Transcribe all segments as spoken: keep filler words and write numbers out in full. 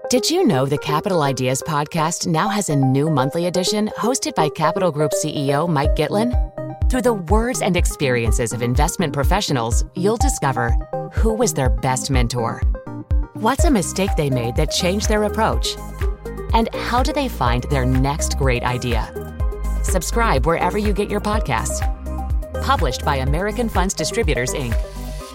Did you know the Capital Ideas podcast now has a new monthly edition hosted by Capital Group C E O Mike Gitlin? Through the words and experiences of investment professionals, you'll discover who was their best mentor, what's a mistake they made that changed their approach, and how do they find their next great idea. Subscribe wherever you get your podcasts. Published by American Funds Distributors, Incorporated.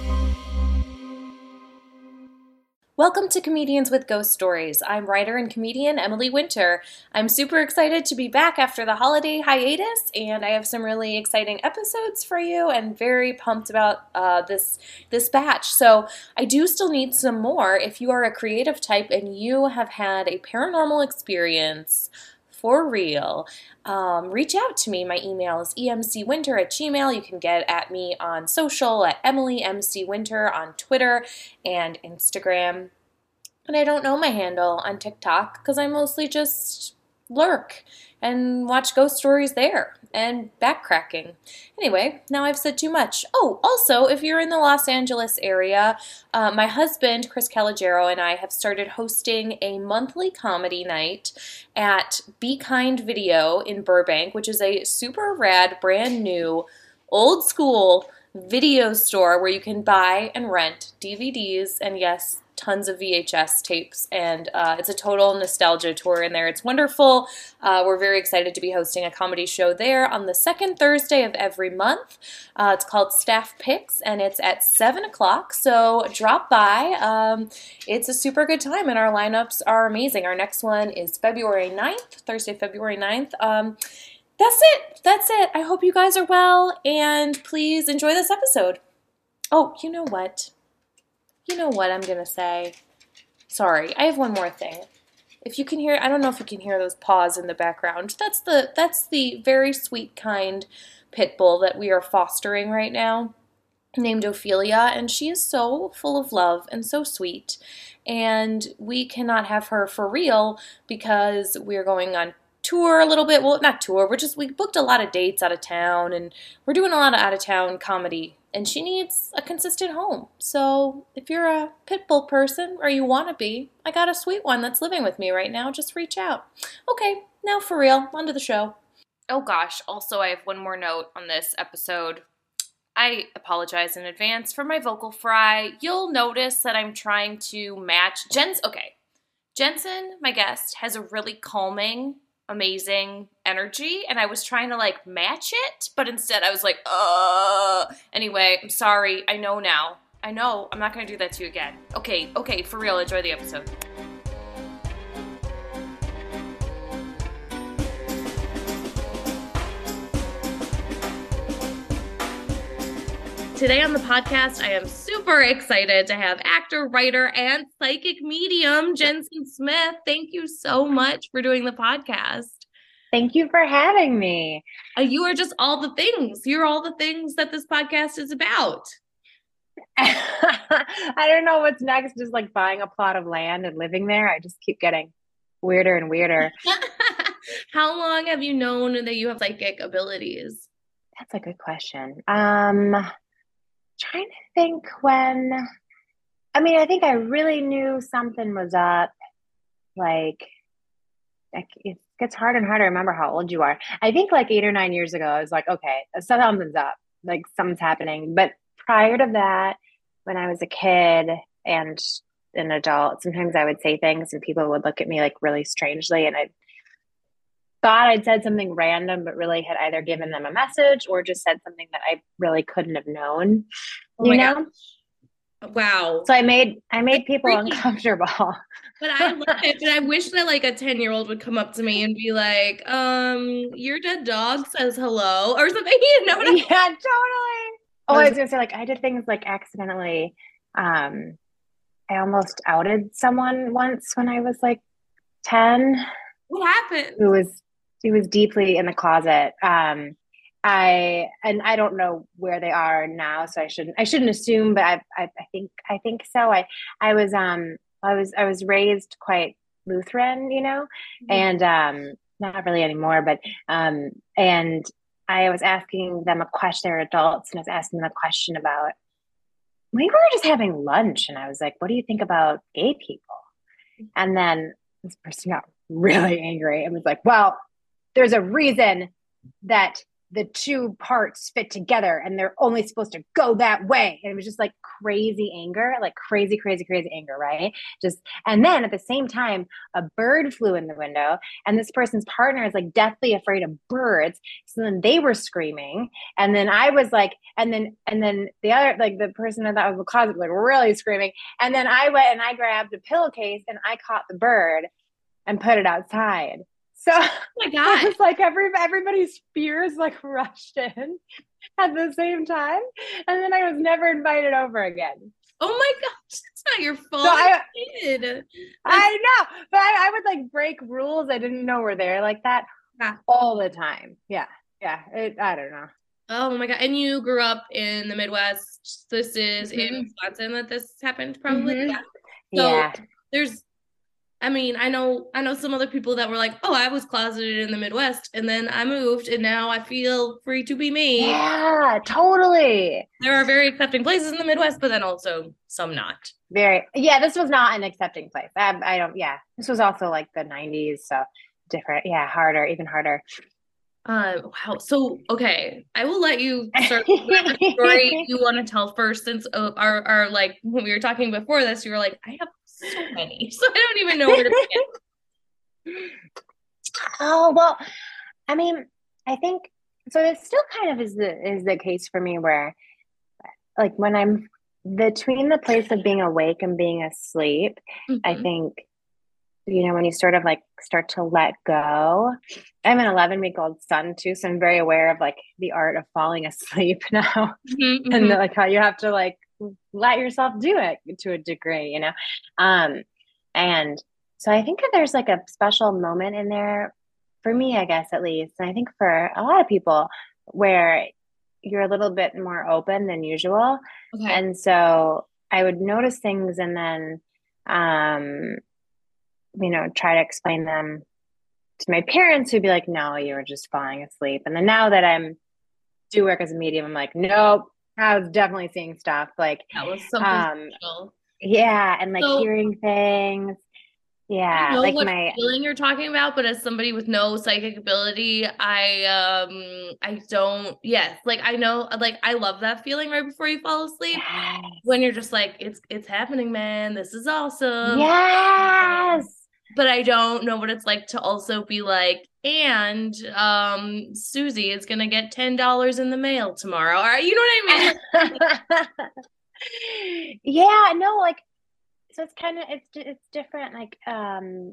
Welcome to Comedians with Ghost Stories. I'm writer and comedian Emily Winter. I'm super excited to be back after the holiday hiatus, and I have some really exciting episodes for you and very pumped about uh, this, this batch. So I do still need some more. If you are a creative type and you have had a paranormal experience for real, um, reach out to me. My email is emcwinter at gmail. You can get at me on social at Emily M C Winter on Twitter and Instagram. And I don't know my handle on TikTok because I mostly just lurk and watch ghost stories there and backcracking. Anyway, now I've said too much. Oh, also, if you're in the Los Angeles area, uh, my husband, Chris Calogero, and I have started hosting a monthly comedy night at Be Kind Video in Burbank, which is a super rad, brand new, old school video store where you can buy and rent D V Ds and, yes, tons of V H S tapes, and uh, it's a total nostalgia tour in there. It's wonderful. Uh, we're very excited to be hosting a comedy show there on the second Thursday of every month. Uh, it's called Staff Picks, and it's at seven o'clock, so drop by. Um, it's a super good time, and our lineups are amazing. Our next one is February ninth, Thursday, February ninth. Um, that's it. That's it. I hope you guys are well, and please enjoy this episode. Oh, you know what? You know what I'm going to say? Sorry, I have one more thing. If you can hear, I don't know if you can hear those paws in the background. That's the that's the very sweet, kind pit bull that we are fostering right now, named Ophelia, and she is so full of love and so sweet. And we cannot have her for real because we're going on tour a little bit. Well, not tour. We're just, we booked a lot of dates out of town, and we're doing a lot of out-of-town comedy. And she needs a consistent home. So if you're a pit bull person, or you want to be, I got a sweet one that's living with me right now. Just reach out. Okay, now for real, on to the show. Oh gosh, also I have one more note on this episode. I apologize in advance for my vocal fry. You'll notice that I'm trying to match Jen's. Okay, Jensen, my guest, has a really calming, amazing energy, and I was trying to like match it, but instead I was like, uh anyway, I'm sorry. I know now. I know. I'm not gonna do that to you again. Okay, okay, for real, enjoy the episode. Today on the podcast, I am super excited to have actor, writer, and psychic medium Jensen Smith. Thank you so much for doing the podcast. Thank you for having me. Uh, you are just all the things. You're all the things that this podcast is about. I don't know what's next. Just like buying a plot of land and living there. I just keep getting weirder and weirder. How long have you known that you have psychic abilities? That's a good question. Um, trying to think when, I mean, I think I really knew something was up. Like, like it gets harder and harder to remember how old you are. I think like eight or nine years ago, I was like, okay, something's up. Like something's happening. But prior to that, when I was a kid and an adult, sometimes I would say things and people would look at me like really strangely, and I thought I'd said something random, but really had either given them a message or just said something that I really couldn't have known, oh you know? God. Wow. So I made, I made people uncomfortable. But I love it. But I wish that like a ten year old would come up to me and be like, um, your dead dog says hello or something, you know? Yeah, totally. Oh, I was going to say, like, I did things like accidentally, um, I almost outed someone once when I was like ten. What happened? Who was, he was deeply in the closet. Um, I, and I don't know where they are now, so I shouldn't, I shouldn't assume, but I, I, I think, I think so. I, I was, um, I was, I was raised quite Lutheran, you know, mm-hmm. and, um, not really anymore, but, um, and I was asking them a question, they're adults, and I was asking them a question about, we were just having lunch, and I was like, what do you think about gay people? And then this person got really angry and was like, well, there's a reason that the two parts fit together and they're only supposed to go that way. And it was just like crazy anger, like crazy, crazy, crazy anger, right? Just, and then at the same time, a bird flew in the window and this person's partner is like deathly afraid of birds. So then they were screaming. And then I was like, and then, and then the other, like the person that was in the closet, was like really screaming. And then I went and I grabbed a pillowcase and I caught the bird and put it outside. So oh my God. it was like every, everybody's fears like rushed in at the same time. And then I was never invited over again. Oh my gosh, it's not your fault. So I, like, I know, but I, I would like break rules I didn't know were there like that yeah. all the time. Yeah. Yeah. It, I don't know. Oh my God. And you grew up in the Midwest. This is mm-hmm. in Wisconsin that this happened probably. Mm-hmm. Yeah. So yeah. there's, I mean, I know, I know some other people that were like, oh, I was closeted in the Midwest and then I moved and now I feel free to be me. Yeah, totally. There are very accepting places in the Midwest, but then also some not. Very, yeah, this was not an accepting place. I, I don't, yeah, this was also like the nineties. So different. Yeah. Harder, even harder. Um, wow. So, okay. I will let you start whatever story you want to tell first, since uh, our, our, like, when we were talking before this, you were like, I have so many, so I don't even know where to begin. Oh, well, I mean, I think, so it still kind of is the, is the case for me where, like, when I'm between the place of being awake and being asleep, mm-hmm. I think, you know, when you sort of like start to let go. I have an eleven week old son too, so I'm very aware of like the art of falling asleep now, mm-hmm. and like how you have to like let yourself do it to a degree, you know. Um, and so I think that there's like a special moment in there for me, I guess, at least, and I think for a lot of people, where you're a little bit more open than usual, okay. And so I would notice things, and then, um. you know, try to explain them to my parents, who'd be like, no, you were just falling asleep. And then now that I'm do work as a medium, I'm like, nope, I was definitely seeing stuff. Like, that was something um, special. Yeah. And like so, hearing things. Yeah. I know like what my feeling you're talking about, but as somebody with no psychic ability, I, um, I don't, yes. Like, I know, like, I love that feeling right before you fall asleep, yes. When you're just like, it's, it's happening, man. This is awesome. Yes. But I don't know what it's like to also be like, and um, Susie is going to get ten dollars in the mail tomorrow. All right, you know what I mean? Yeah, no, like, so it's kind of, it's, it's different. Like, um,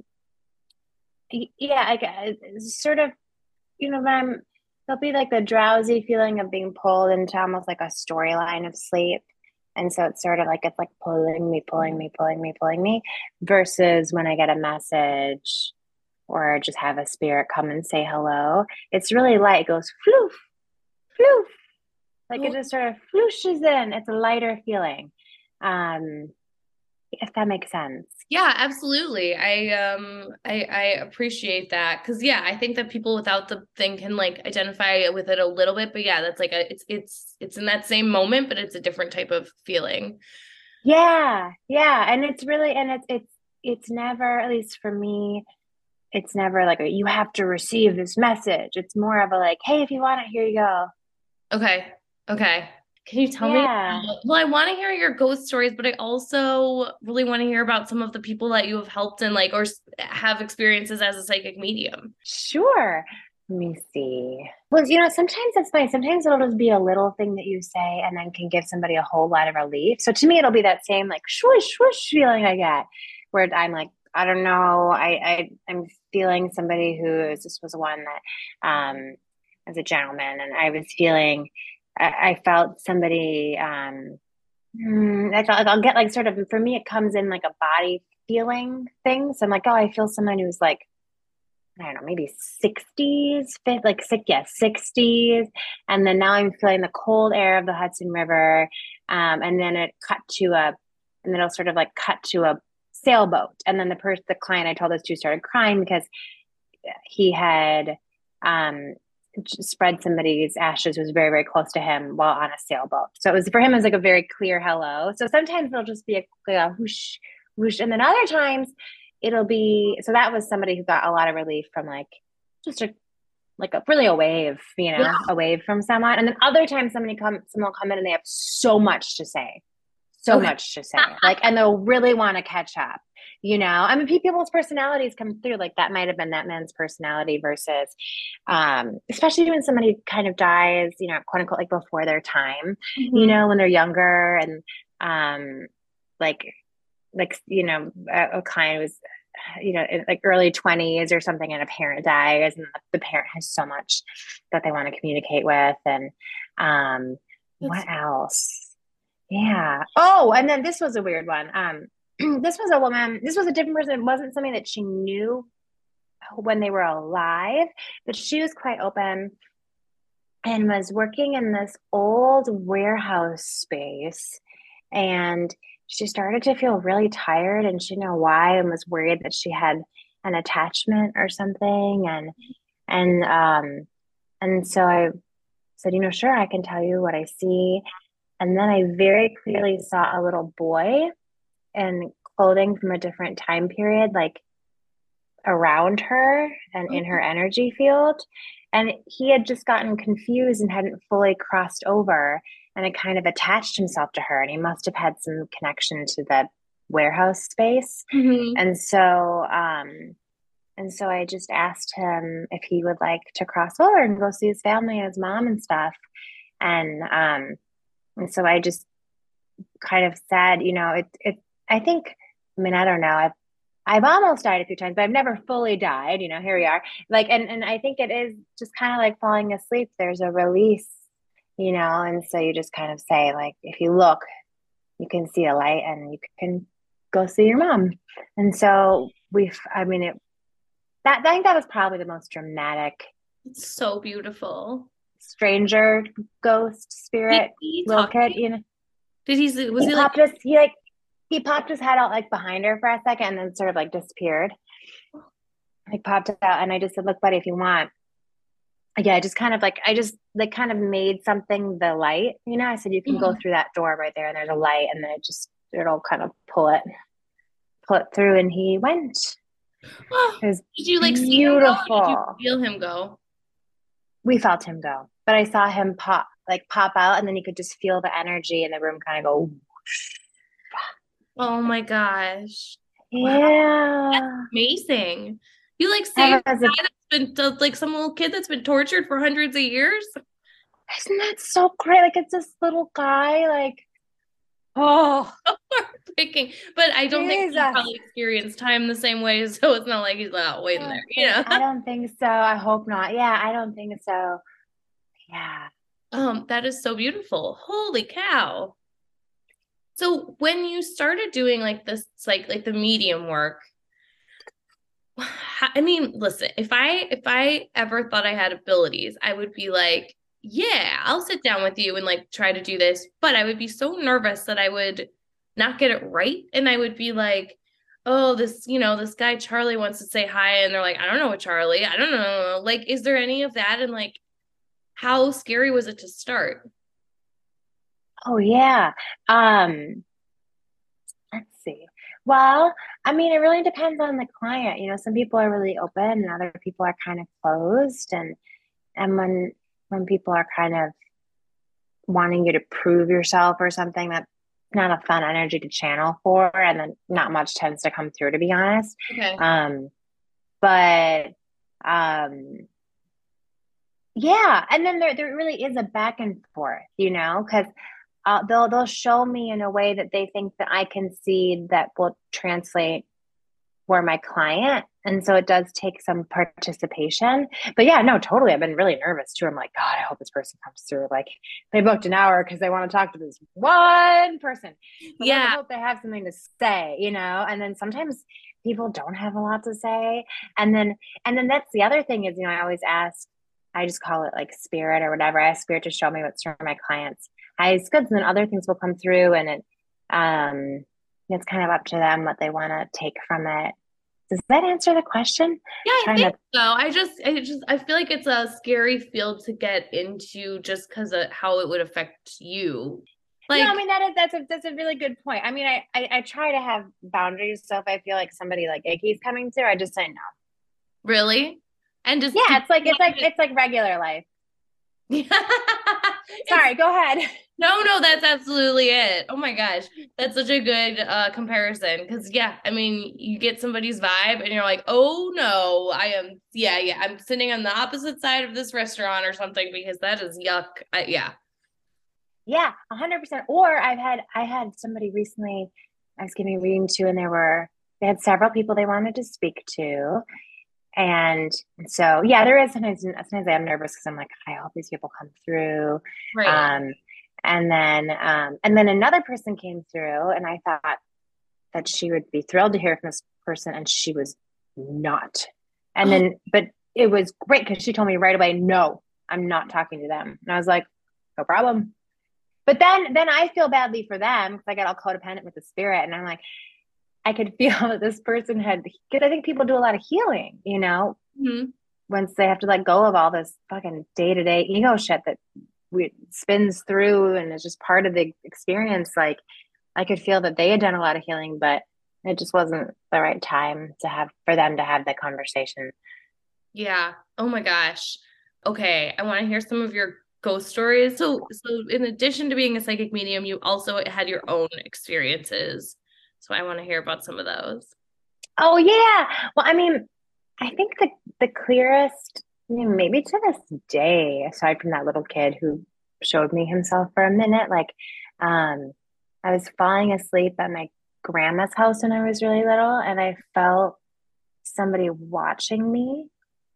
yeah, like, it's sort of, you know, when I'm, there'll be like the drowsy feeling of being pulled into almost like a storyline of sleep. And so it's sort of like, it's like pulling me, pulling me, pulling me, pulling me, versus when I get a message or just have a spirit come and say hello. It's really light. It goes floof, floof. Like it just sort of flooshes in. It's a lighter feeling. Um, if that makes sense. Yeah, absolutely. I um I I appreciate that, because yeah, I think that people without the thing can like identify with it a little bit, but yeah, that's like a it's it's it's in that same moment, but it's a different type of feeling. Yeah, yeah, and it's really and it's it's it's never, at least for me, it's never like a, you have to receive this message. It's more of a like, hey, if you want it, here you go. Okay. Okay. Can you tell yeah. me? Well, I want to hear your ghost stories, but I also really want to hear about some of the people that you have helped and like, or have experiences as a psychic medium. Sure. Let me see. Well, you know, sometimes it's funny. Sometimes it'll just be a little thing that you say and then can give somebody a whole lot of relief. So to me, it'll be that same like swoosh, swoosh feeling I get where I'm like, I don't know. I, I, I'm feeling somebody who is, this was one that, um, as a gentleman, and I was feeling I felt somebody, um, I felt like I'll get like sort of, for me, it comes in like a body feeling thing. So I'm like, oh, I feel someone who's like, I don't know, maybe sixties, like six, yeah, sixties. And then now I'm feeling the cold air of the Hudson River. Um, and then it cut to a, and then it'll sort of like cut to a sailboat. And then the person, the client I told this to started crying because he had, um, spread somebody's ashes, was very, very close to him while on a sailboat. So it was, for him, it was like a very clear hello. So sometimes it'll just be a clear whoosh, whoosh. And then other times it'll be, so that was somebody who got a lot of relief from like just a like a really a wave, you know, Yeah. a wave from someone. And then other times somebody come someone will come in and they have so much to say. So Okay. much to say. Like, and they'll really want to catch up. You know, I mean, people's personalities come through. Like that might have been that man's personality versus, um, especially when somebody kind of dies, you know, quote unquote, like before their time, Mm-hmm. you know, when they're younger and, um, like, like, you know, a, a client was, you know, in like early twenties or something, and a parent dies, and the parent has so much that they want to communicate with. And, um, That's- what else? Yeah. Oh, and then this was a weird one. Um, this was a woman, this was a different person. It wasn't something that she knew when they were alive, but she was quite open and was working in this old warehouse space. And she started to feel really tired and she didn't know why, and was worried that she had an attachment or something. And, and, um, and so I said, you know, sure, I can tell you what I see. And then I very clearly saw a little boy in clothing from a different time period, like around her and in her energy field. And he had just gotten confused and hadn't fully crossed over, and it kind of attached himself to her. And he must have had some connection to the warehouse space. Mm-hmm. And so, um, and so I just asked him if he would like to cross over and go see his family and his mom and stuff. And, um, and so I just kind of said, you know, it, it, I think, I mean, I don't know. I've, I've almost died a few times, but I've never fully died, you know, here we are. Like, and, and I think it is just kind of like falling asleep. There's a release, you know, and so you just kind of say, like, if you look, you can see a light and you can go see your mom. And so we've, I mean, it, that, I think that was probably the most dramatic. It's so beautiful. Stranger ghost spirit little kid, you know. Did he, was he, he popped like, his, he like, he popped his head out like behind her for a second and then sort of like disappeared. Like popped out, and I just said, look, buddy, if you want. Yeah, I just kind of like, I just like kind of made something the light, you know. I said, you can mm-hmm. go through that door right there and there's a light, and then it just, it'll kind of pull it, pull it through, and he went. Oh, it was did you like beautiful. see him go, or did you feel him go? We felt him go, but I saw him pop, like pop out, and then you could just feel the energy in the room kind of go whoosh. Oh my gosh. Yeah. Wow. That's amazing. You like saved a guy that's been like some little kid that's been tortured for hundreds of years. Isn't that so great? Like it's this little guy, like, oh, heartbreaking. But I don't Jesus. think he probably experienced time the same way, so it's not like he's not waiting there. Think, you know? I don't think so. I hope not. Yeah, I don't think so. Yeah. Um, that is so beautiful. Holy cow. So when you started doing like this, like like the medium work, I mean, listen, if I if I ever thought I had abilities, I would be like, yeah, I'll sit down with you and like try to do this. But I would be so nervous that I would not get it right. And I would be like, oh, this, you know, this guy Charlie wants to say hi. And they're like, I don't know what Charlie, I don't know. Like, is there any of that? And like, how scary was it to start? Oh, yeah. Um, let's see. Well, I mean, it really depends on the client. You know, some people are really open and other people are kind of closed. And and when when people are kind of wanting you to prove yourself or something, that's not a fun energy to channel for. And then not much tends to come through, to be honest. Okay. Um, but um, yeah. And then there there really is a back and forth, you know, because Uh, they'll they'll show me in a way that they think that I can see that will translate for my client, and so it does take some participation. But yeah, no, totally. I've been really nervous too. I'm like, God, I hope this person comes through. Like, they booked an hour because they want to talk to this one person. But yeah, I hope they have something to say, you know. And then sometimes people don't have a lot to say, and then and then that's the other thing is, you know, I always ask. I just call it like spirit or whatever. I ask spirit to show me what's for my clients' highest goods, and then other things will come through, and it um it's kind of up to them what they want to take from it. Does that answer the question? Yeah, I think to... so. I just, I just, I feel like it's a scary field to get into just because of how it would affect you. No, Like, I mean that is that's a that's a really good point. I mean, I, I I try to have boundaries, so if I feel like somebody like icky's coming through, I just say no. really? And just Yeah, do it's like you it's like want it's like regular life. it- Sorry, go ahead. No, no, that's absolutely it. Oh my gosh. That's such a good uh comparison because yeah, I mean, you get somebody's vibe and you're like, "Oh no, I am yeah, yeah, I'm sitting on the opposite side of this restaurant or something because that is yuck." I, yeah. Yeah, a hundred percent. Or I've had I had somebody recently I was giving a reading to, and there were they had several people they wanted to speak to. And so yeah, there is sometimes sometimes I'm nervous because I'm like, I hope these people come through. Right. Um, and then um, and then another person came through, and I thought that she would be thrilled to hear from this person, and she was not. And Oh, then, but it was great because she told me right away, no, I'm not talking to them. And I was like, no problem. But then, then I feel badly for them because I got all codependent with the spirit, and I'm like, I could feel that this person had, because I think people do a lot of healing, you know, mhm. once they have to let go of all this fucking day to day ego shit that we, spins through and is just part of the experience. Like, I could feel that they had done a lot of healing, but it just wasn't the right time to have for them to have that conversation. Yeah. Oh my gosh. Okay, I want to hear some of your ghost stories. So, so in addition to being a psychic medium, you also had your own experiences. So I want to hear about some of those. Oh yeah. Well, I mean, I think the the clearest, you know, maybe to this day, aside from that little kid who showed me himself for a minute, like um, I was falling asleep at my grandma's house when I was really little, and I felt somebody watching me,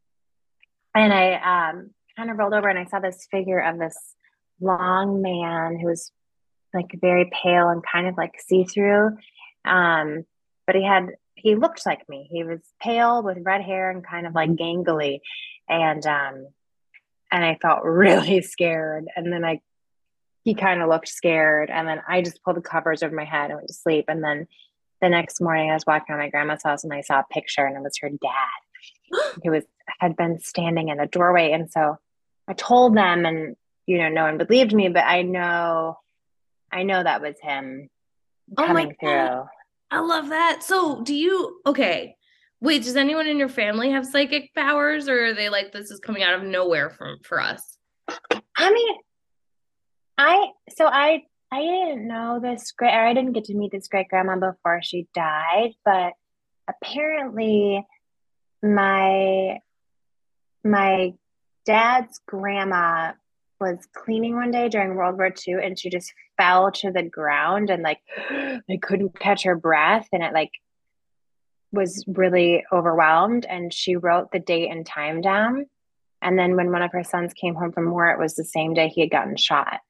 and I um kind of rolled over and I saw this figure of this long man who was like very pale and kind of like see-through. Um, but he had he looked like me. He was pale with red hair and kind of like gangly. And um and I felt really scared. And then I he kind of looked scared. And then I just pulled the covers over my head and went to sleep. And then the next morning I was walking around my grandma's house and I saw a picture, and it was her dad who was had been standing in the doorway. And so I told them, and you know, no one believed me, but I know I know that was him Oh my coming God. through. I love that. So, do you, okay. Wait, does anyone in your family have psychic powers, or are they like this is coming out of nowhere from for us? I mean, I so I I didn't know this great or I didn't get to meet this great grandma before she died, but apparently my my dad's grandma was cleaning one day during World War Two, and she just fell to the ground, and like I couldn't catch her breath, and it like was really overwhelmed, and she wrote the date and time down. And then when one of her sons came home from war, it was the same day he had gotten shot.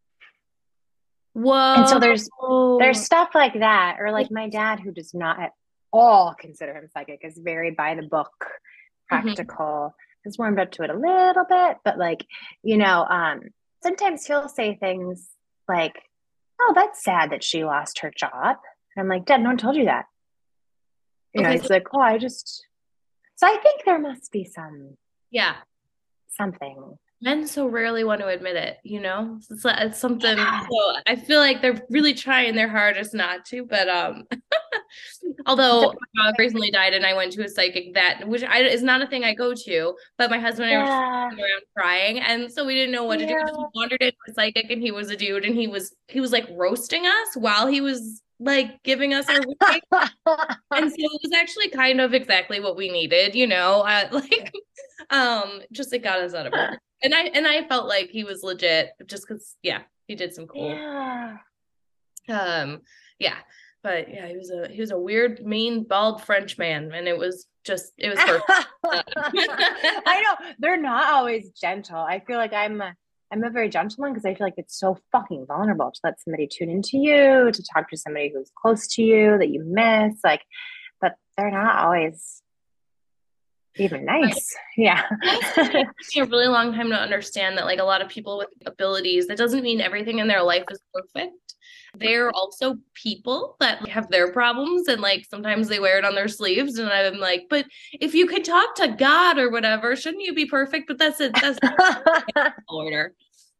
And so there's there's Whoa. stuff like that, or like my dad, who does not at all consider him psychic, is very by the book, Mhm. practical, has warmed up to it a little bit, but like, you know, um, sometimes he'll say things like, "Oh, that's sad that she lost her job." And I'm like, "Dad, no one told you that." You know, Okay, he's so like, "Oh, I just." So I think there must be some yeah, something. men so rarely want to admit it, you know? It's, it's something, Yeah. so I feel like they're really trying their hardest not to, but um It's a, although my dog recently died and I went to a psychic that which I is not a thing I go to, but my husband and I were just yeah. sitting around crying, and so we didn't know what to do. We just Yeah. wandered into a psychic, and he was a dude, and he was he was like roasting us while he was like giving us our reading. And so it was actually kind of exactly what we needed, you know, uh, like um just it got us out of our and I and I felt like he was legit just because yeah, he did some cool Yeah. um yeah. But yeah, he was a he was a weird, mean, bald French man, and it was just it was perfect. I know they're not always gentle. I feel like I'm a, I'm a very gentle one because I feel like it's so fucking vulnerable to let somebody tune into you, to talk to somebody who's close to you that you miss. Like, but they're not always even Right. nice. Yeah. Honestly, it took me a really long time to understand that, like, a lot of people with abilities, that doesn't mean everything in their life is perfect. They're also people that have their problems, and like sometimes they wear it on their sleeves. And I'm like, but if you could talk to God or whatever, shouldn't you be perfect? But that's it. That's order.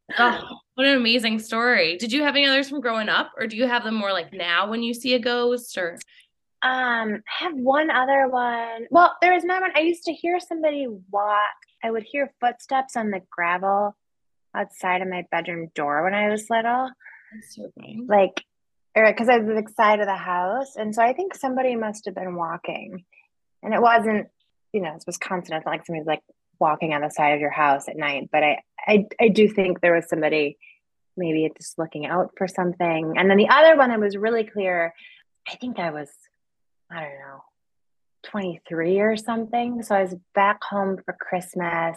Oh, what an amazing story. Did you have any others from growing up, or do you have them more like now when you see a ghost or? Um, I have one other one. Well, there was another one. I used to hear somebody walk. I would hear footsteps on the gravel outside of my bedroom door when I was little, That's so funny. like, or because I was at the side of the house, and so I think somebody must have been walking, and it wasn't, you know, it's Wisconsin. It's not like somebody's like walking on the side of your house at night, but I, I, I do think there was somebody maybe just looking out for something. And then the other one that was really clear, I think I was, I don't know, twenty-three or something. So I was back home for Christmas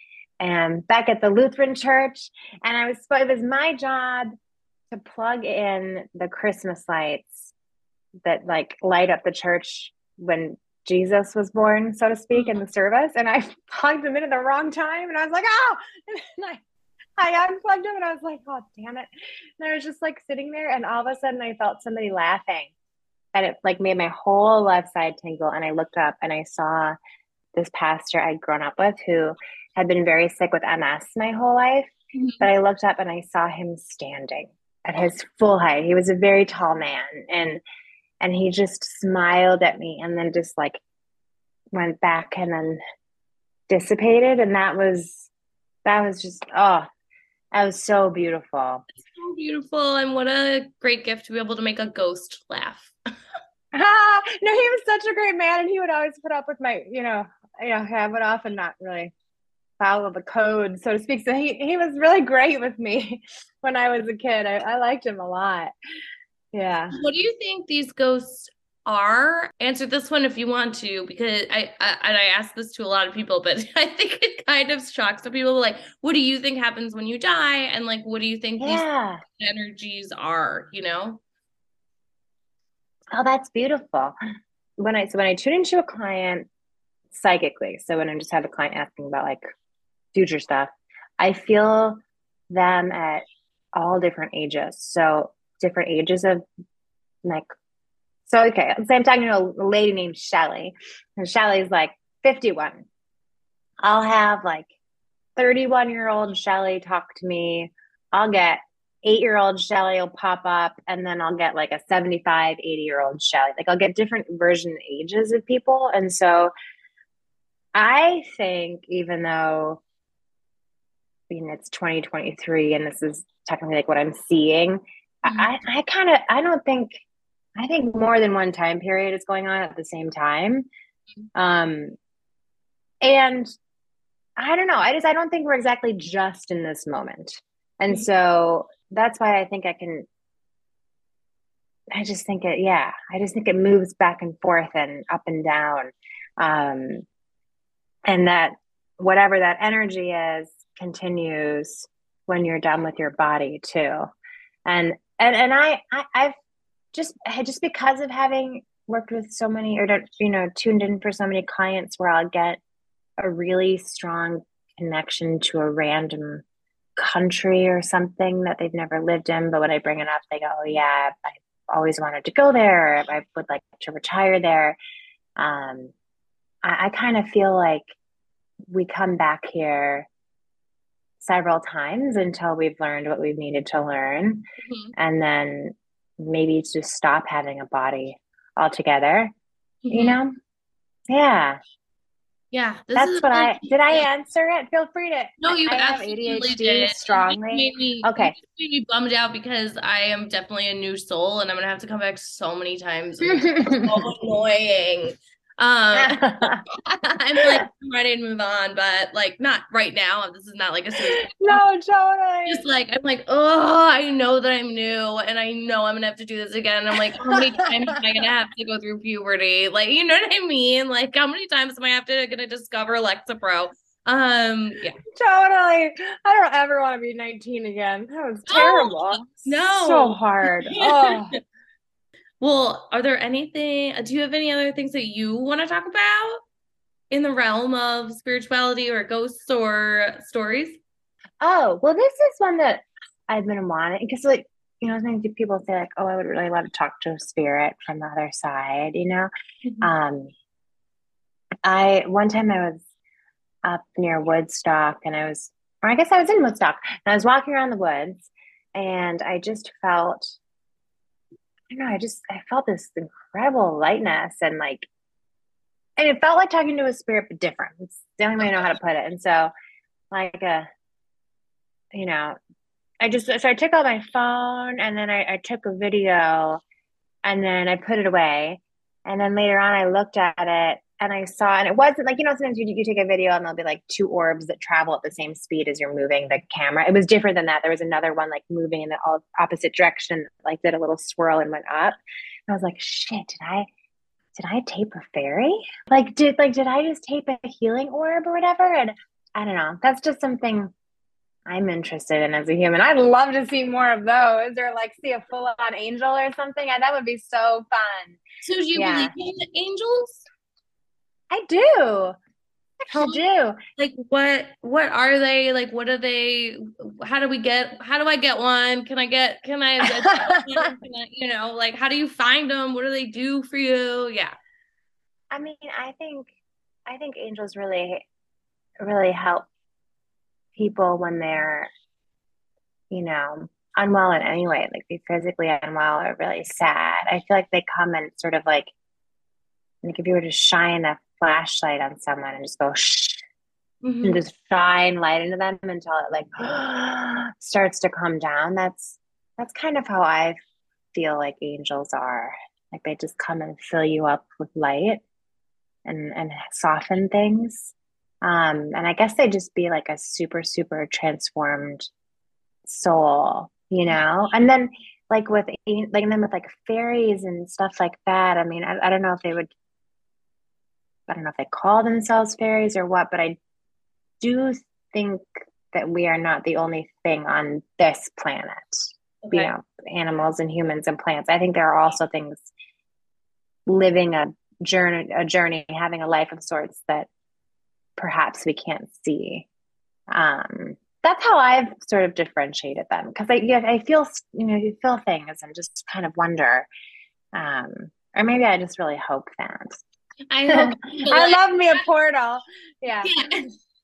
and back at the Lutheran church. And I was, it was my job to plug in the Christmas lights that like light up the church when Jesus was born, so to speak, in the service. And I plugged them in at the wrong time. And I was like, oh, and I, I unplugged them and I was like, oh, damn it. And I was just like sitting there. And all of a sudden I felt somebody laughing. And it like made my whole left side tingle. And I looked up and I saw this pastor I'd grown up with who had been very sick with M S my whole life. Mhm. But I looked up and I saw him standing at his full height. He was a very tall man. And and he just smiled at me and then just like went back and then dissipated. And that was that was just oh, that was so beautiful. So beautiful. And what a great gift to be able to make a ghost laugh. Ah, no, he was such a great man, and he would always put up with my, you know, you know, I would often not really follow the code, so to speak. So he he was really great with me when I was a kid. I, I liked him a lot. Yeah. What do you think these ghosts are? Answer this one if you want to, because I, I and I ask this to a lot of people, but I think it kind of shocks some people. Like, what do you think happens when you die? And like, what do you think these Yeah. energies are? You know? Oh, that's beautiful. When I so when I tune into a client psychically, so when I just have a client asking about like future stuff, I feel them at all different ages. So different ages of like so okay, let's say I'm talking to a lady named Shelly, and Shelly's like fifty-one. I'll have like thirty-one year old Shelly talk to me. I'll get eight year old Shelly will pop up, and then I'll get like a seventy-five, eighty year old Shelly. Like I'll get different version ages of people. And so I think even though I mean it's twenty twenty-three and this is technically like what I'm seeing, Mhm. I, I kind of I don't think I think more than one time period is going on at the same time. Um and I don't know. I just I don't think we're exactly just in this moment. And so that's why I think I can I just think it yeah, I just think it moves back and forth and up and down. Um and that whatever that energy is continues when you're done with your body too. And and and I, I I've just just because of having worked with so many or you know tuned in for so many clients where I'll get a really strong connection to a random country or something that they've never lived in. But when I bring it up, they go, oh, yeah, I always wanted to go there. I would like to retire there. Um, I, I kind of feel like we come back here several times until we've learned what we've needed to learn. Mhm. And then maybe just stop having a body altogether, you Mhm. know? Yeah. Yeah, this That's is what really I did. I yeah. answer it. Feel free to. No, I, you I have absolutely A D H D did. And you strongly. made me you Okay. just made me bummed out because I am definitely a new soul and I'm gonna have to come back so many times and it's so annoying. Um I'm like I'm ready to move on, but like not right now. This is not like a suicide. No, totally. Just like I'm like, oh, I know that I'm new and I know I'm gonna have to do this again. And I'm like, how many times am I gonna have to go through puberty? Like, you know what I mean? Like, how many times am I have to gonna discover Lexapro? Um, yeah. Totally. I don't ever want to be nineteen again. That was Oh, terrible. So no. hard. Oh. Well, are there anything, do you have any other things that you want to talk about in the realm of spirituality or ghosts or stories? Oh, well, this is one that I've been wanting because, like, you know, many people say, like, oh, I would really love to talk to a spirit from the other side, you know? Mhm. Um, I, one time I was up near Woodstock and I was or I guess I was in Woodstock, and I was walking around the woods, and I just felt, I don't know, I just I felt this incredible lightness, and like, and it felt like talking to a spirit, but different. It's the only way I know how to put it. And so, like a, you know, I just so I took out my phone, and then I, I took a video, and then I put it away, and then later on I looked at it, and I saw, and it wasn't like, you know, sometimes you, you take a video and there'll be like two orbs that travel at the same speed as you're moving the camera. It was different than that. There was another one like moving in the all opposite direction, like did a little swirl and went up. And I was like, shit, did I did I tape a fairy? Like did like did I just tape a healing orb or whatever? And I don't know. That's just something I'm interested in as a human. I'd love to see more of those, or like see a full on angel or something. I, that would be so fun. So do you Yeah. believe in angels? I do. I do. Like what what are they? Like what are they? How do we get how do I get one? Can I get can I, can I you know, like how do you find them? What do they do for you? Yeah. I mean, I think I think angels really really help people when they're, you know, unwell in any way, like be physically unwell or really sad. I feel like they come and sort of like like if you were to shine a flashlight on someone and just go shh, Mm-hmm. and just shine light into them until it like starts to calm down. That's that's kind of how I feel like angels are. Like they just come and fill you up with light and and soften things. Um, and I guess they just be like a super super transformed soul, you know. And then like with like and then with like fairies and stuff like that. I mean, I, I don't know if they would. I don't know if they call themselves fairies or what, but I do think that we are not the only thing on this planet. Okay. You know, animals and humans and plants. I think there are also things living a journey, a journey, having a life of sorts that perhaps we can't see. Um, that's how I've sort of differentiated them, because I, yeah, I feel, you know, you feel things and just kind of wonder, um, or maybe I just really hope that. I hope. I love me a portal. Yeah. yeah.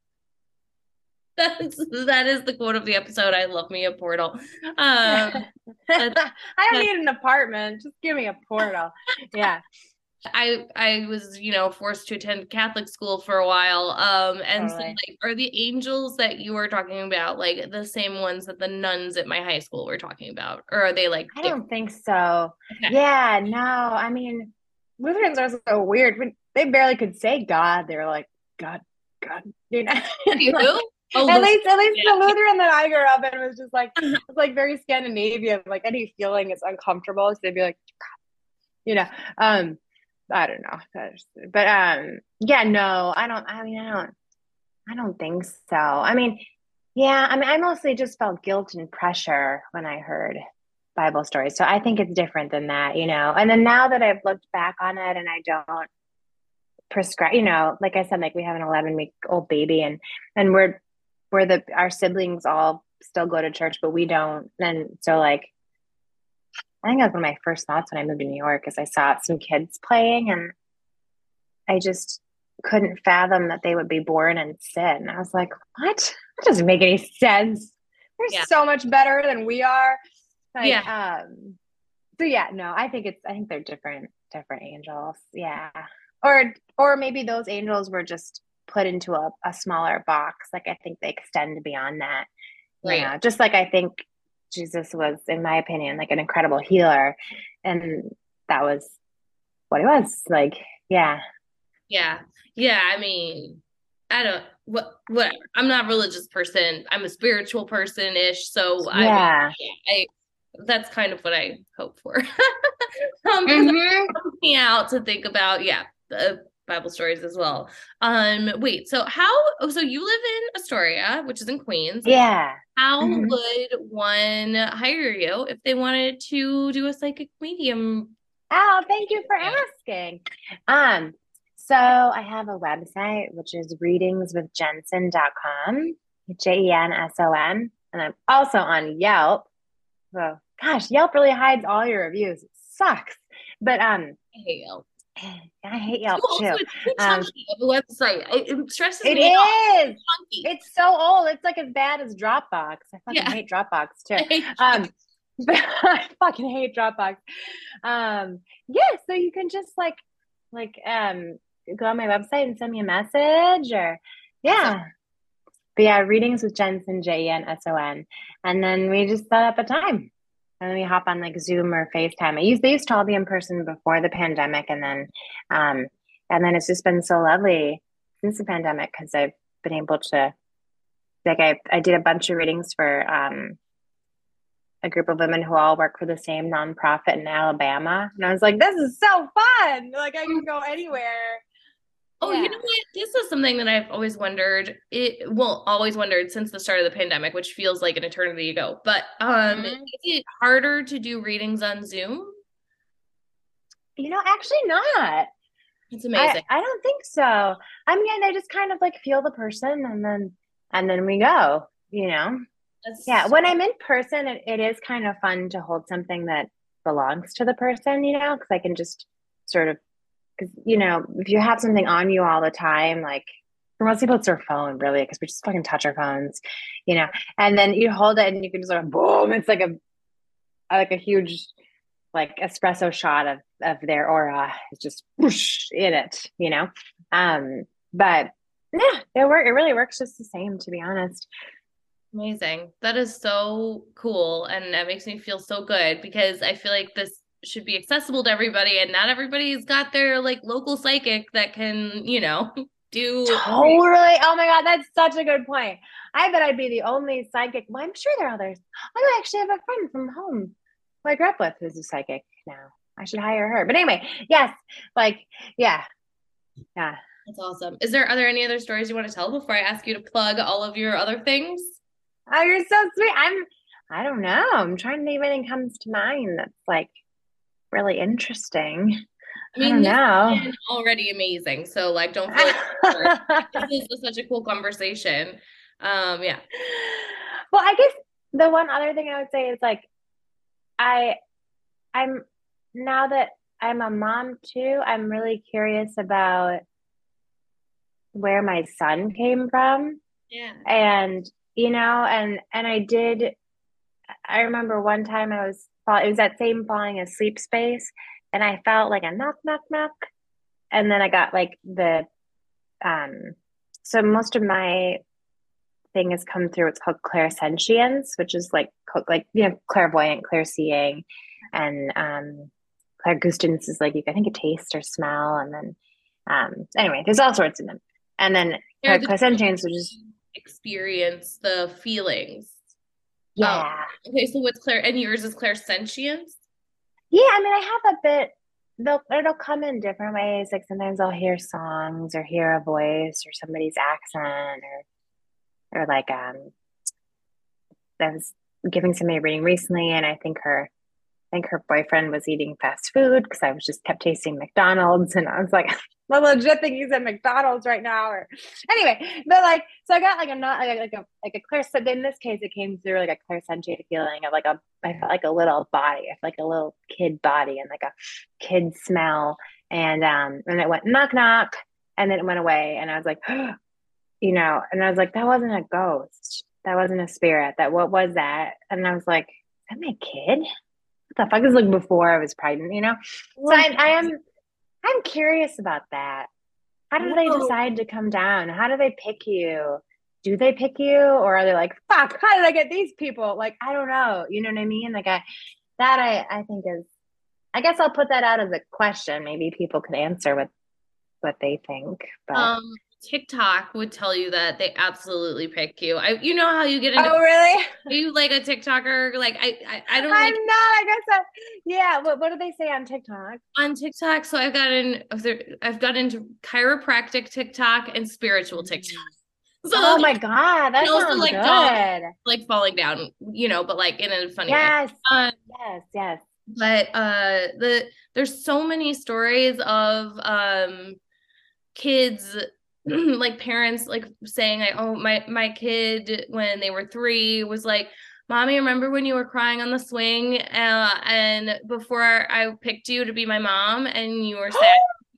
That's, that is the quote of the episode. I love me a portal. Um, I don't need an apartment. Just give me a portal. Yeah. I I was, you know, forced to attend Catholic school for a while. Um, and totally. So like, are the angels that you were talking about like the same ones that the nuns at my high school were talking about? Or are they like I different? don't think so. Okay. Yeah, no. I mean, Lutherans are so weird. They barely could say God. They were like, God, God, you know. You like, oh, at least, at least yeah. the Lutheran that I grew up in was just like, it's like very Scandinavian. Like any feeling is uncomfortable, so they'd be like, God. You know. Um, I don't know, but um, yeah, no, I don't. I mean, I don't. I don't think so. I mean, yeah, I mean, I mostly just felt guilt and pressure when I heard Bible stories. So I think it's different than that, you know. And then now that I've looked back on it, and I don't prescribe, you know, like I said, like we have an eleven week old baby, and and we're we're the our siblings all still go to church, but we don't. And so like. I think that was one of my first thoughts when I moved to New York, is I saw some kids playing, and I just couldn't fathom that they would be born in sin. I was like, what? That doesn't make any sense. They're yeah. so much better than we are. Like, yeah. Um, so yeah, no, I think it's, I think they're different, different angels. Yeah. Or, or maybe those angels were just put into a, a smaller box. Like, I think they extend beyond that. Right. You know, just like I think Jesus was, in my opinion, like an incredible healer. And that was what it was. Like, yeah. Yeah. Yeah. I mean, I don't, what, what, I'm not a religious person. I'm a spiritual person ish. So yeah. I, I, that's kind of what I hope for. um, mm-hmm. me out to think about, yeah, the Bible stories as well. Um, wait, so how, oh, so you live in Astoria, which is in Queens. Yeah. How mm-hmm. would one hire you if they wanted to do a psychic medium? Oh, thank you for asking. Um, so I have a website, which is readings with jenson dot com, J E N S O N. And I'm also on Yelp. So gosh, Yelp really hides all your reviews. It sucks. But um I hate Yelp. I hate You Yelp also, too. it's too Um, chunky of a website. It, it stresses it me out. is. It's chunky. It's so old. It's like as bad as Dropbox. I fucking Yeah. hate Dropbox too. I hate Um, but I fucking hate Dropbox. Um, yeah, so you can just like, like, um, go on my website and send me a message, or yeah. Awesome. But yeah, readings with Jensen, J E N S O N, and then we just set up a time. And then we hop on like Zoom or FaceTime. I used they used to all be in person before the pandemic, and then um and then it's just been so lovely since the pandemic because I've been able to like I I did a bunch of readings for um a group of women who all work for the same nonprofit in Alabama. And I was like, this is so fun. Like I can go anywhere. Oh, Yeah. you know what? This is something that I've always wondered. It well, always wondered since the start of the pandemic, which feels like an eternity ago. But um, Mhm. is it harder to do readings on Zoom? You know, actually not. It's amazing. I, I don't think so. I mean, I just kind of like feel the person and then and then we go, you know. That's Yeah, when I'm in person, it, it is kind of fun to hold something that belongs to the person, you know, because I can just sort of, because, you know, if you have something on you all the time, like for most people, it's their phone, really, because we just fucking touch our phones, you know, and then you hold it and you can just sort of boom, it's like a, like a huge, like espresso shot of, of their aura. It's just whoosh in it, you know. Um, but yeah, it work. It really works just the same, to be honest. amazing. That is so cool. And that makes me feel so good because I feel like this should be accessible to everybody and not everybody's got their like local psychic that can, you know, do Totally. Oh my God, that's such a good point. I bet I'd be the only psychic. Well, I'm sure there are others. I actually have a friend from home who I grew up with who's a psychic now. I should hire her. But anyway, yes, like, yeah. Yeah. That's awesome. Is there are there any other stories you want to tell before I ask you to plug all of your other things? Oh, you're so sweet. I'm, I don't know. I'm trying to think if anything comes to mind that's like really interesting. I mean, I don't this know. has been already amazing. So like don't feel like this is such a cool conversation. Um, yeah. Well, I guess the one other thing I would say is like I I'm now that I'm a mom too, I'm really curious about where my son came from. Yeah. And you know, and and I did I remember one time I was it was that same falling asleep space and I felt like a knock knock knock and then I got like the um so most of my thing has come through what's called clairsentience, which is like like you know clairvoyant, clairseeing, and um clairgustance is like you I think a taste or smell, and then um anyway, there's all sorts of them. And then Yeah, the clairsentience, which is experience the feelings. yeah. Um, okay, so what's Claire and yours is clairsentience? Yeah, I mean I have a bit they'll it'll come in different ways. Like sometimes I'll hear songs or hear a voice or somebody's accent or or like um I was giving somebody a reading recently and I think her I think her boyfriend was eating fast food because I was just kept tasting McDonald's and I was like, I legit think he's at McDonald's right now. Or anyway, but like, so I got like a not like, like a like a clear. So in this case, it came through like a clairsentient feeling of like a I felt like a little body, I felt like a little kid body and like a kid smell, and um and it went knock knock, and then it went away, and I was like, you know, and I was like, that wasn't a ghost, that wasn't a spirit, that what was that? And I was like, is that my kid? The fuck is like before I was pregnant, you know? So I, I am, I'm curious about that. How do they decide to come down? How do they pick you? Do they pick you, or are they like, fuck? How did I get these people? Like, I don't know. You know what I mean? Like, I that I I think is, I guess I'll put that out as a question. Maybe people could answer what what they think. But Um, TikTok would tell you that they absolutely pick you. I, you know how you get into. Oh, really? Are you like a TikToker? Like I, I, I don't. I'm like, not. I guess that. Yeah. What What do they say on TikTok? on TikTok. So I've gotten, I've got into chiropractic TikTok and spiritual TikTok. So oh my God, that sounds like good. dogs, like falling down, you know, but like in a funny yes. way. Um, yes. Yes. But uh, the there's so many stories of um kids. Like parents like saying like, oh, my my kid when they were three was like, mommy, remember when you were crying on the swing uh, and before I picked you to be my mom and you were sad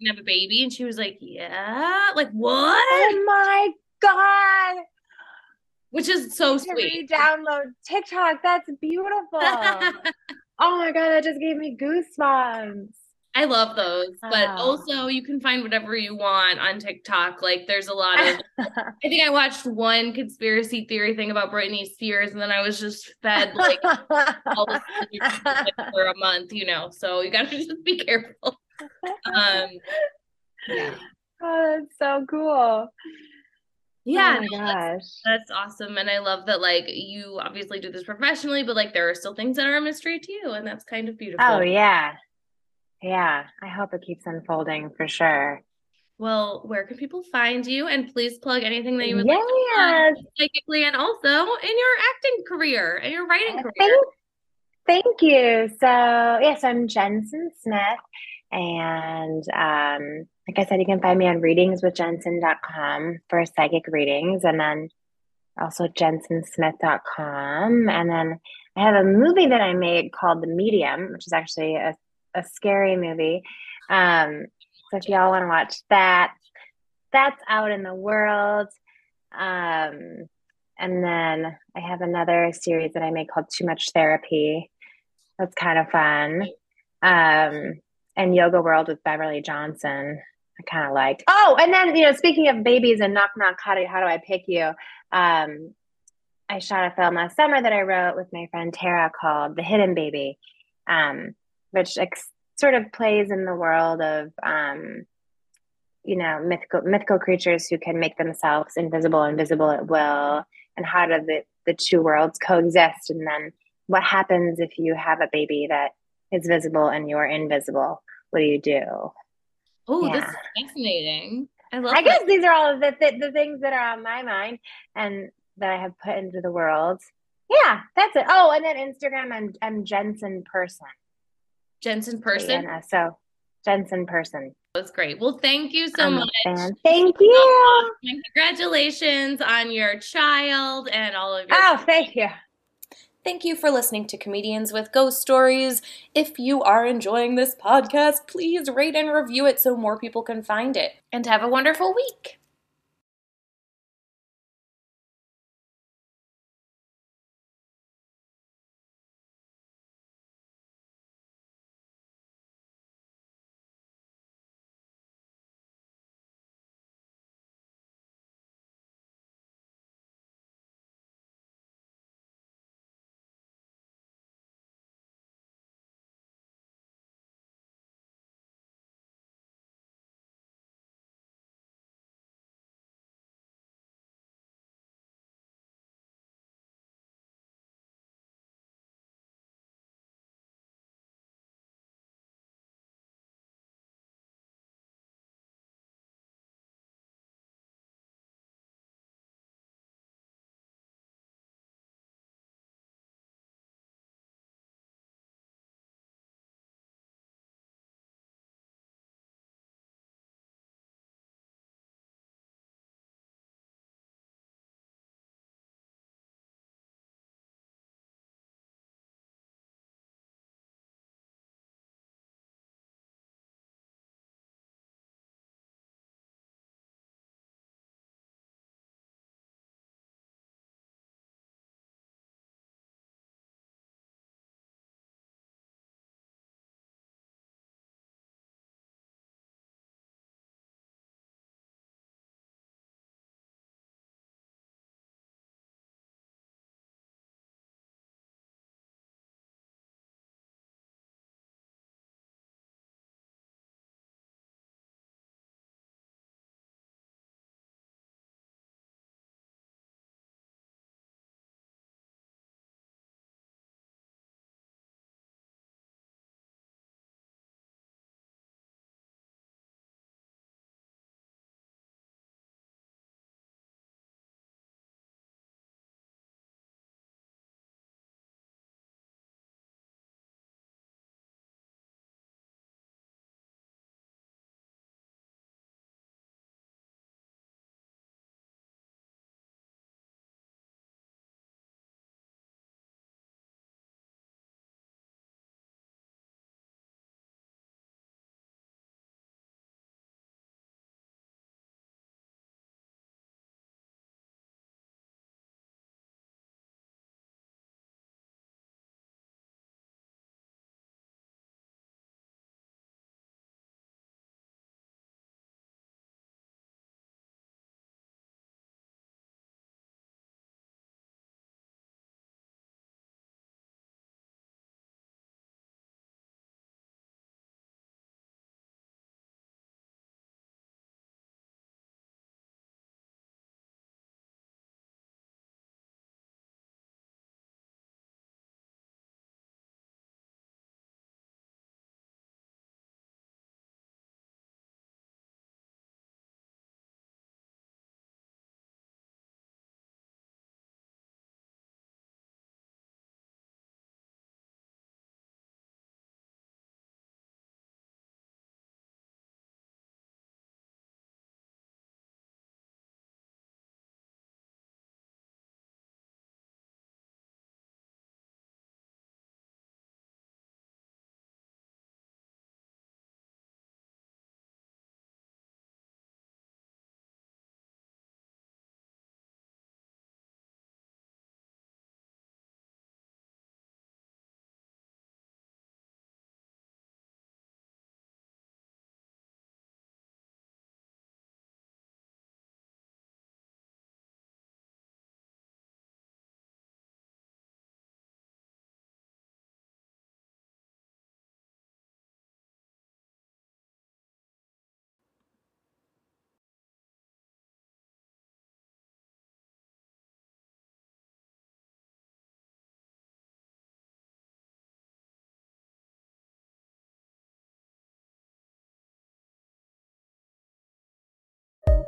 can have a baby? And she was like, yeah. Like, what? Oh my God. Which is so To sweet. re-download TikTok. That's beautiful. Oh my God, that just gave me goosebumps. I love those. But Oh. also you can find whatever you want on TikTok. Like there's a lot of I think I watched one conspiracy theory thing about Britney Spears, and then I was just fed like all this for a month, you know. So you gotta just be careful. Um, yeah, Oh, that's so cool. yeah, Oh my no, gosh. that's, that's awesome, and I love that. Like you obviously do this professionally, but like there are still things that are a mystery to you, and that's kind of beautiful. Oh yeah, yeah. I hope it keeps unfolding for sure. Well, where can people find you? And please plug anything that you would Yes. like to plug psychically and also in your acting career and your writing career. Thank, thank you. So, yes, I'm Jensen Smith. And um, like I said, you can find me on readings with jensen dot com for psychic readings. And then also jensen smith dot com. And then I have a movie that I made called The Medium, which is actually a, a scary movie. Um, so if y'all want to watch that, that's out in the world. Um, and then I have another series that I made called Too Much Therapy. That's kind of fun. Um, and Yoga World with Beverly Johnson. I kind of liked. Oh, and then, you know, speaking of babies and knock knock, how do how do I pick you? Um, I shot a film last summer that I wrote with my friend Tara called The Hidden Baby, um, which ex- sort of plays in the world of um, you know, mythical mythical creatures who can make themselves invisible and visible at will, and how do the, the two worlds coexist, and then what happens if you have a baby that is visible and you're invisible? What do you do? Oh, this Yeah. is fascinating. I love I that. guess these are all the, the the things that are on my mind and that I have put into the world. Yeah, that's it. Oh, and then Instagram, I'm I'm Jensen Person. Jensen Person. Yeah, so Jensen Person. That's great. Well, thank you so I'm much. a fan. Thank you. And congratulations on your child and all of your. Oh, thank you. Thank you for listening to Comedians with Ghost Stories. If you are enjoying this podcast, please rate and review it so more people can find it. And have a wonderful week.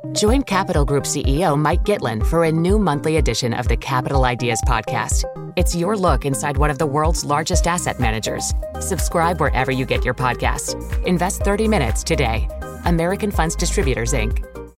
Join Capital Group C E O Mike Gitlin for a new monthly edition of the Capital Ideas Podcast. It's your look inside one of the world's largest asset managers. Subscribe wherever you get your podcasts. Invest thirty minutes today. American Funds Distributors, Incorporated